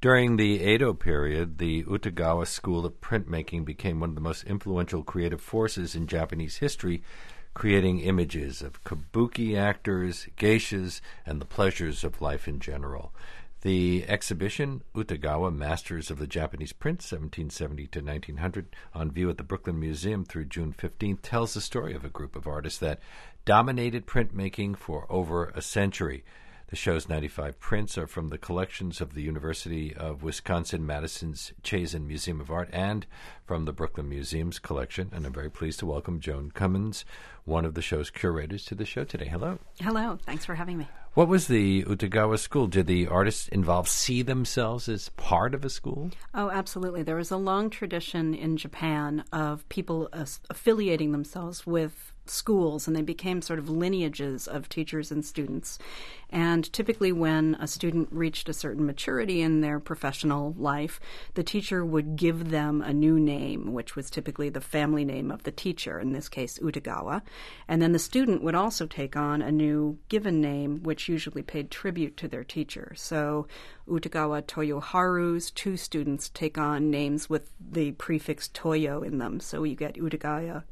During the Edo period, the Utagawa school of printmaking became one of the most influential creative forces in Japanese history, creating images of kabuki actors, geishas, and the pleasures of life in general. The exhibition, Utagawa Masters of the Japanese Print, 1770 to 1900, on view at the Brooklyn Museum through June 15th, tells the story of a group of artists that dominated printmaking for over a century. The show's 95 prints are from the collections of the University of Wisconsin-Madison's Chazen Museum of Art and from the Brooklyn Museum's collection. And I'm very pleased to welcome Joan Cummins, one of the show's curators, to the show today. Hello. Hello. Thanks for having me. What was the Utagawa school? Did the artists involved see themselves as part of a school? Oh, absolutely. There was a long tradition in Japan of people affiliating themselves with schools, and they became sort of lineages of teachers and students. And typically when a student reached a certain maturity in their professional life, the teacher would give them a new name, which was typically the family name of the teacher, in this case Utagawa. And then the student would also take on a new given name, which usually paid tribute to their teacher. So Utagawa Toyoharu's two students take on names with the prefix Toyo in them. So you get Utagawa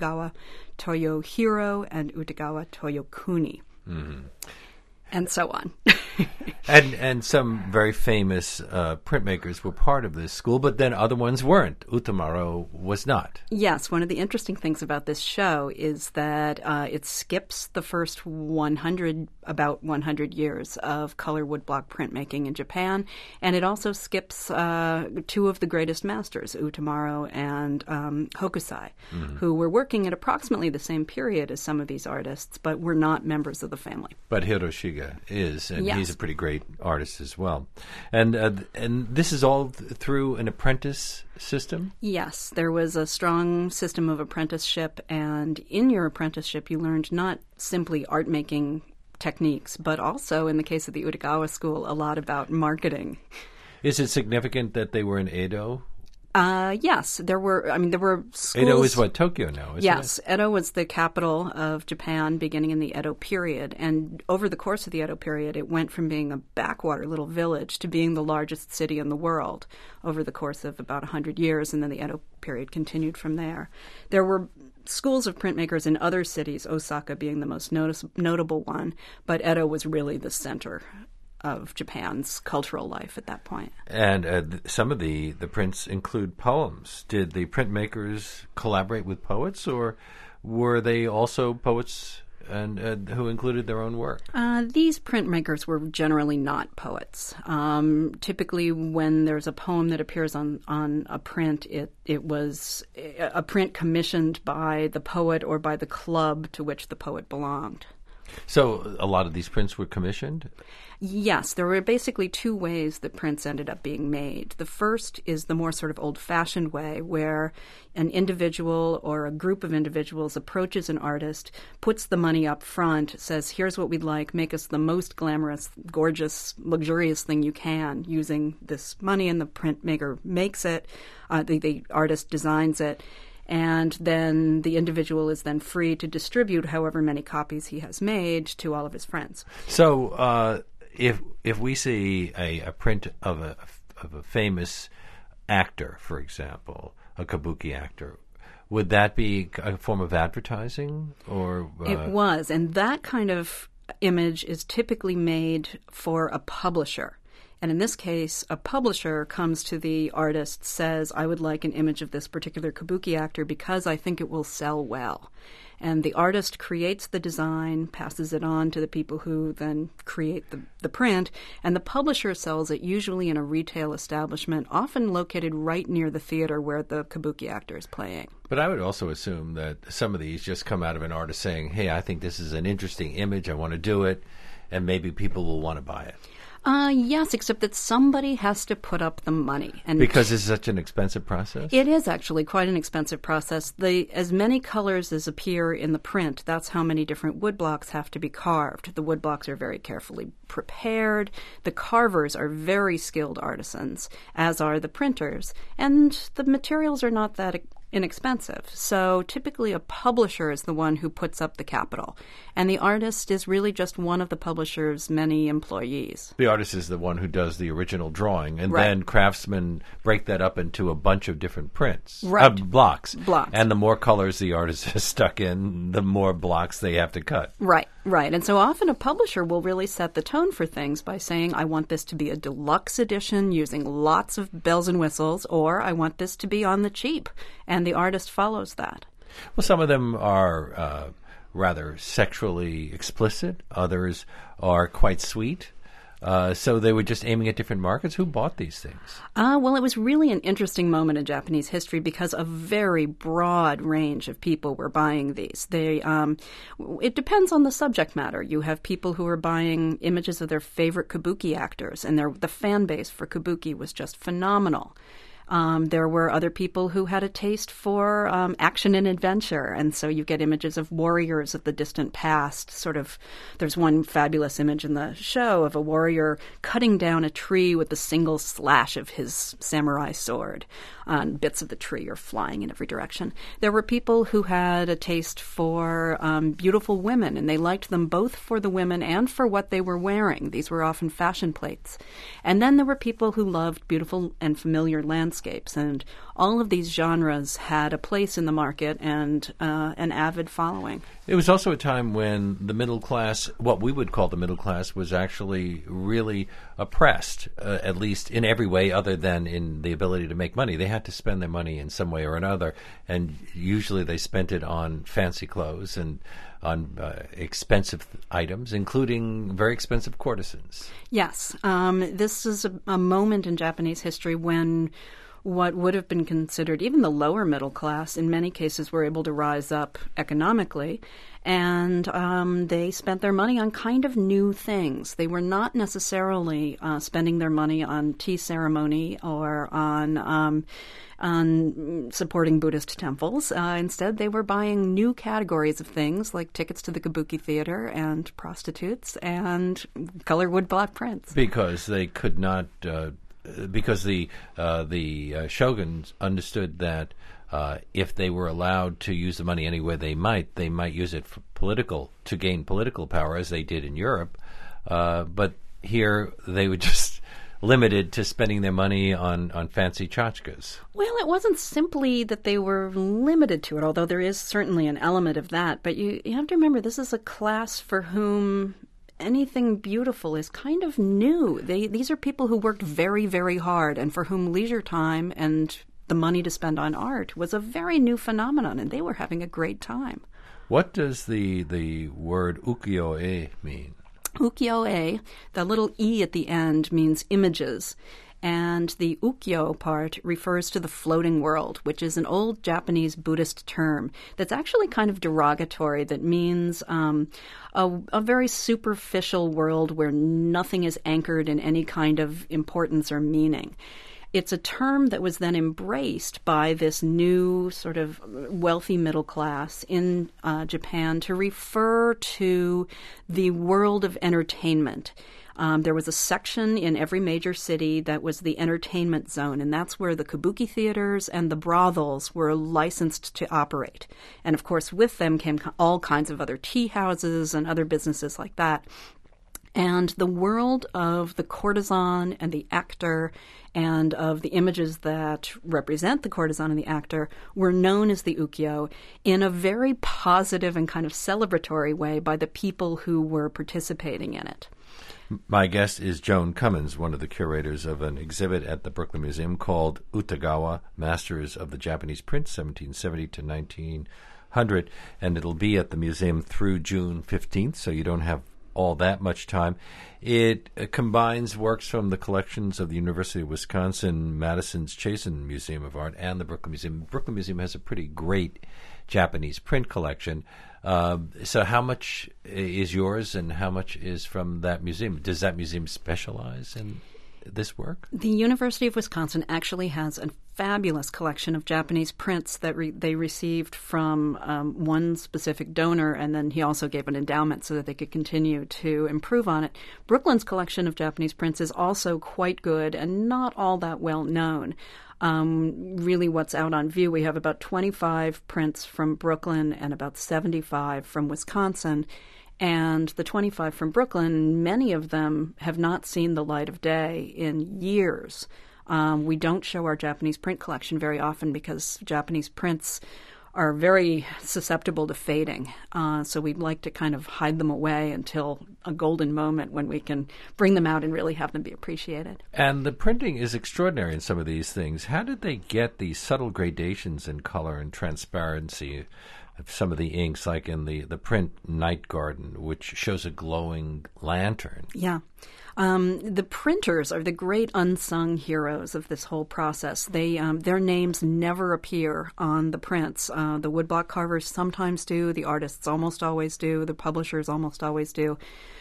Toyohiro and Utagawa Toyokuni. Mm-hmm. And so on. and some very famous printmakers were part of this school, but then other ones weren't. Utamaro was not. Yes, one of the interesting things about this show is that it skips the first about 100 years of color woodblock printmaking in Japan, and it also skips two of the greatest masters, Utamaro and Hokusai, who were working at approximately the same period as some of these artists, but were not members of the family. But Hiroshiga is, and yes. He's a pretty great artist as well. And this is all through an apprentice system? Yes, there was a strong system of apprenticeship, and in your apprenticeship you learned not simply art-making techniques, but also, in the case of the Utagawa school, a lot about marketing. Is it significant that they were in Edo? Yes, there were schools. Edo is what, Tokyo now, isn't it? Yes, Edo was the capital of Japan beginning in the Edo period. And over the course of the Edo period, it went from being a backwater little village to being the largest city in the world over the course of about 100 years. And then the Edo period continued from there. There were schools of printmakers in other cities, Osaka being the most notable one, but Edo was really the center of Japan's cultural life at that point. And some of the prints include poems. Did the printmakers collaborate with poets, or were they also poets and who included their own work? These printmakers were generally not poets. Typically, when there's a poem that appears on a print, it was a print commissioned by the poet or by the club to which the poet belonged. So a lot of these prints were commissioned? Yes, there were basically two ways that prints ended up being made. The first is the more sort of old-fashioned way, where an individual or a group of individuals approaches an artist, puts the money up front, says, here's what we'd like, make us the most glamorous, gorgeous, luxurious thing you can using this money, and the printmaker makes it, the artist designs it. And then the individual is then free to distribute however many copies he has made to all of his friends. So if we see a print of a famous actor, for example, a kabuki actor, would that be a form of advertising? Or It was, and that kind of image is typically made for a publisher. And in this case, a publisher comes to the artist, says, I would like an image of this particular kabuki actor because I think it will sell well. And the artist creates the design, passes it on to the people who then create the print, and the publisher sells it usually in a retail establishment, often located right near the theater where the kabuki actor is playing. But I would also assume that some of these just come out of an artist saying, hey, I think this is an interesting image, I want to do it, and maybe people will want to buy it. Yes, except that somebody has to put up the money. And because it's such an expensive process? It is actually quite an expensive process. As many colors as appear in the print, that's how many different woodblocks have to be carved. The woodblocks are very carefully prepared. The carvers are very skilled artisans, as are the printers. And the materials are not that inexpensive. So typically a publisher is the one who puts up the capital, and the artist is really just one of the publisher's many employees. The artist is the one who does the original drawing, and Right. then craftsmen break that up into a bunch of different prints, Right. blocks. Blocks. And the more colors the artist has stuck in, the more blocks they have to cut. Right. And so often a publisher will really set the tone for things by saying, I want this to be a deluxe edition using lots of bells and whistles, or I want this to be on the cheap. And the artist follows that. Well, some of them are rather sexually explicit. Others are quite sweet. So they were just aiming at different markets. Who bought these things? Well, it was really an interesting moment in Japanese history because a very broad range of people were buying these. It depends on the subject matter. You have people who are buying images of their favorite kabuki actors, and the fan base for kabuki was just phenomenal. There were other people who had a taste for action and adventure, and so you get images of warriors of the distant past. There's one fabulous image in the show of a warrior cutting down a tree with a single slash of his samurai sword. And bits of the tree are flying in every direction. There were people who had a taste for beautiful women, and they liked them both for the women and for what they were wearing. These were often fashion plates. And then there were people who loved beautiful and familiar landscapes, and all of these genres had a place in the market and an avid following. It was also a time when the middle class, what we would call the middle class, was actually really oppressed, at least in every way other than in the ability to make money. They had to spend their money in some way or another, and usually they spent it on fancy clothes and on expensive items, including very expensive courtesans. Yes. This is a moment in Japanese history when what would have been considered even the lower middle class, in many cases, were able to rise up economically, and they spent their money on kind of new things. They were not necessarily spending their money on tea ceremony or on supporting Buddhist temples. Instead, they were buying new categories of things like tickets to the Kabuki theater and prostitutes and color woodblock prints. Because they could not... because the shoguns understood that if they were allowed to use the money anywhere they might use it for to gain political power, as they did in Europe. But here they were just limited to spending their money on fancy tchotchkes. Well, it wasn't simply that they were limited to it, although there is certainly an element of that. But you have to remember, this is a class for whom anything beautiful is kind of new. These are people who worked very, very hard and for whom leisure time and the money to spend on art was a very new phenomenon, and they were having a great time. What does the word ukiyo-e mean? Ukiyo-e, the little e at the end, means images. And the ukiyo part refers to the floating world, which is an old Japanese Buddhist term that's actually kind of derogatory, that means a very superficial world where nothing is anchored in any kind of importance or meaning. It's a term that was then embraced by this new sort of wealthy middle class in Japan to refer to the world of entertainment. There was a section in every major city that was the entertainment zone, and that's where the kabuki theaters and the brothels were licensed to operate. And, of course, with them came all kinds of other tea houses and other businesses like that. And the world of the courtesan and the actor and of the images that represent the courtesan and the actor were known as the ukiyo in a very positive and kind of celebratory way by the people who were participating in it. My guest is Joan Cummins, one of the curators of an exhibit at the Brooklyn Museum called Utagawa, Masters of the Japanese Print, 1770 to 1900, and it'll be at the museum through June 15th, so you don't have all that much time. It combines works from the collections of the University of Wisconsin, Madison's Chasen Museum of Art, and the Brooklyn Museum. The Brooklyn Museum has a pretty great Japanese print collection. So how much is yours and how much is from that museum? Does that museum specialize in this work? The University of Wisconsin actually has a fabulous collection of Japanese prints that they received from one specific donor, and then he also gave an endowment so that they could continue to improve on it. Brooklyn's collection of Japanese prints is also quite good and not all that well known. Really what's out on view, we have about 25 prints from Brooklyn and about 75 from Wisconsin. And the 25 from Brooklyn, many of them have not seen the light of day in years. We don't show our Japanese print collection very often because Japanese prints are very susceptible to fading. So we'd like to kind of hide them away until a golden moment when we can bring them out and really have them be appreciated. And the printing is extraordinary in some of these things. How did they get these subtle gradations in color and transparency of some of the inks, like in the print Night Garden, which shows a glowing lantern? Yeah. The printers are the great unsung heroes of this whole process. Their names never appear on the prints. The woodblock carvers sometimes do, the artists almost always do, the publishers almost always do.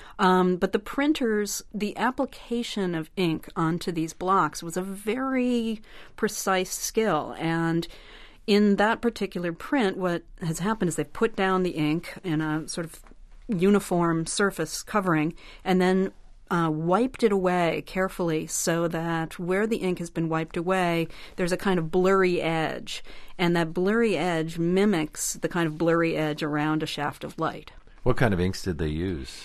But the printers, the application of ink onto these blocks was a very precise skill. And in that particular print, what has happened is they've put down the ink in a sort of uniform surface covering and then wiped it away carefully so that where the ink has been wiped away, there's a kind of blurry edge. And that blurry edge mimics the kind of blurry edge around a shaft of light. What kind of inks did they use?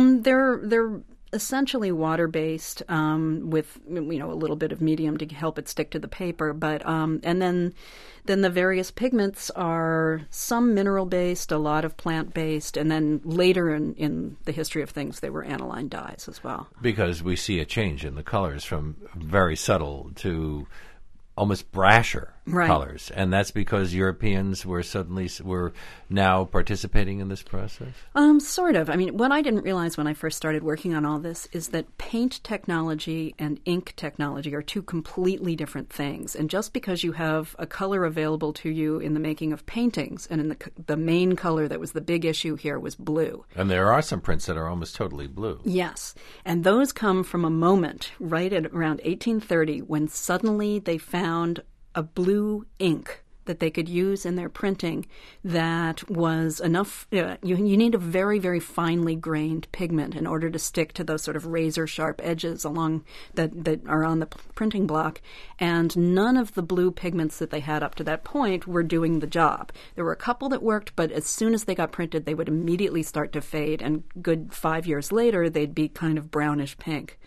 They're essentially water-based with a little bit of medium to help it stick to the paper. But and then the various pigments are some mineral-based, a lot of plant-based, and then later in the history of things, they were aniline dyes as well. Because we see a change in the colors from very subtle to almost brasher colors, and that's because Europeans were now participating in this process? Sort of. I mean, what I didn't realize when I first started working on all this is that paint technology and ink technology are two completely different things. And just because you have a color available to you in the making of paintings, and in the main color that was the big issue here was blue. And there are some prints that are almost totally blue. Yes. And those come from a moment right at around 1830 when suddenly they found a blue ink that they could use in their printing that was enough. You need a very, very finely grained pigment in order to stick to those sort of razor sharp edges along that are on the printing block. And none of the blue pigments that they had up to that point were doing the job. There were a couple that worked, but as soon as they got printed, they would immediately start to fade. And good 5 years later, they'd be kind of brownish pink.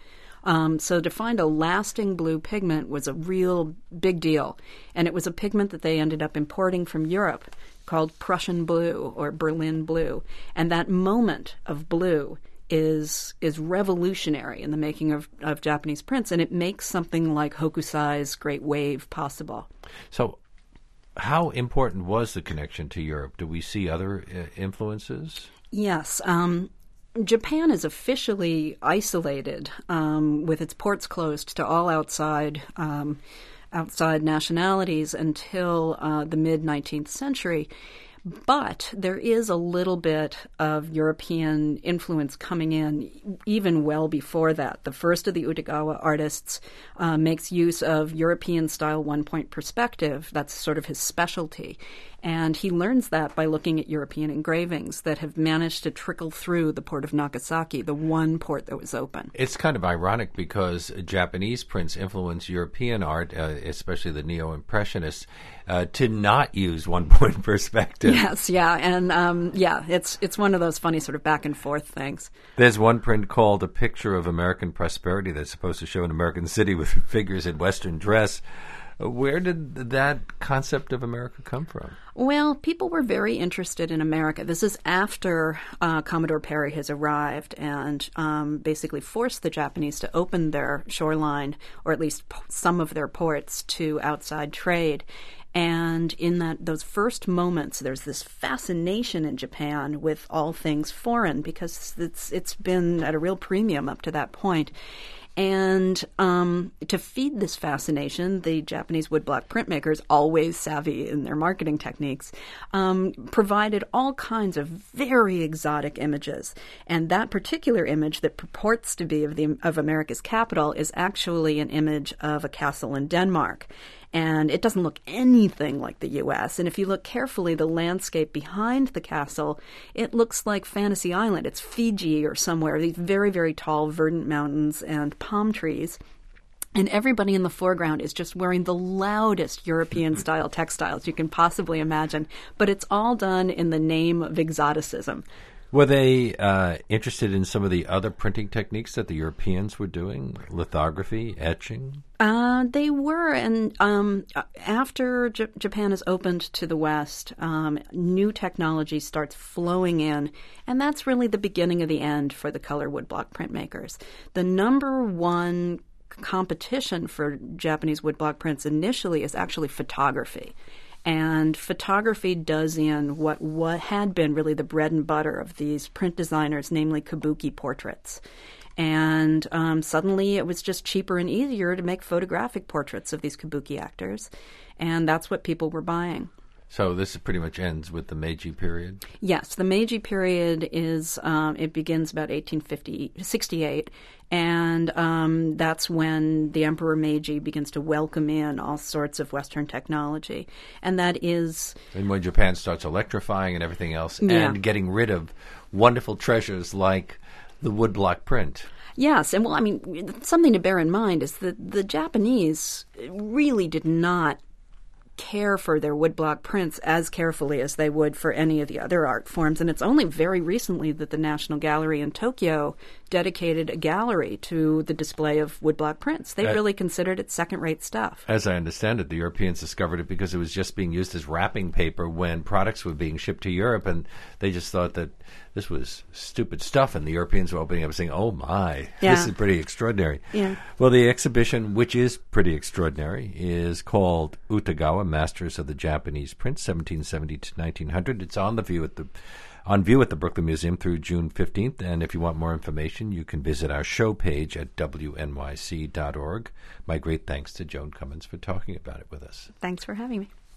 So to find a lasting blue pigment was a real big deal. And it was a pigment that they ended up importing from Europe called Prussian blue or Berlin blue. And that moment of blue is revolutionary in the making of Japanese prints, and it makes something like Hokusai's Great Wave possible. So how important was the connection to Europe? Do we see other influences? Yes. Japan is officially isolated with its ports closed to all outside nationalities until the mid-19th century. But there is a little bit of European influence coming in even well before that. The first of the Utagawa artists makes use of European-style one-point perspective. That's sort of his specialty. And he learns that by looking at European engravings that have managed to trickle through the port of Nagasaki, the one port that was open. It's kind of ironic because Japanese prints influence European art, especially the Neo-Impressionists, to not use one-point perspective. Yes, yeah. And, it's one of those funny sort of back-and-forth things. There's one print called A Picture of American Prosperity that's supposed to show an American city with figures in Western dress. Where did that concept of America come from? Well, people were very interested in America. This is after Commodore Perry has arrived and basically forced the Japanese to open their shoreline, or at least some of their ports, to outside trade. And in those first moments, there's this fascination in Japan with all things foreign because it's been at a real premium up to that point. And to feed this fascination, the Japanese woodblock printmakers, always savvy in their marketing techniques, provided all kinds of very exotic images. And that particular image that purports to be of America's capital is actually an image of a castle in Denmark. And it doesn't look anything like the U.S. And if you look carefully, the landscape behind the castle, it looks like Fantasy Island. It's Fiji or somewhere, these very, very tall verdant mountains and palm trees. And everybody in the foreground is just wearing the loudest European-style textiles you can possibly imagine. But it's all done in the name of exoticism. Were they interested in some of the other printing techniques that the Europeans were doing? Lithography, etching? They were, and after Japan is opened to the West, new technology starts flowing in, and that's really the beginning of the end for the color woodblock printmakers. The number one competition for Japanese woodblock prints initially is actually photography. And photography does in what had been really the bread and butter of these print designers, namely kabuki portraits. And suddenly it was just cheaper and easier to make photographic portraits of these kabuki actors. And that's what people were buying. So this pretty much ends with the Meiji period? Yes, the Meiji period is, it begins about 1868, and that's when the Emperor Meiji begins to welcome in all sorts of Western technology. And that is... And when Japan starts electrifying and everything else, and getting rid of wonderful treasures like the woodblock print. Yes, and well, I mean, something to bear in mind is that the Japanese really did not care for their woodblock prints as carefully as they would for any of the other art forms. And it's only very recently that the National Gallery in Tokyo dedicated a gallery to the display of woodblock prints. They really considered it second-rate stuff. As I understand it, the Europeans discovered it because it was just being used as wrapping paper when products were being shipped to Europe, and they just thought that this was stupid stuff, and the Europeans were opening up and saying, oh my, this is pretty extraordinary. Yeah. Well, the exhibition, which is pretty extraordinary, is called Utagawa, Masters of the Japanese Print, 1770 to 1900. It's on view at the Brooklyn Museum through June 15th, and if you want more information, you can visit our show page at wnyc.org. My great thanks to Joan Cummins for talking about it with us. Thanks for having me.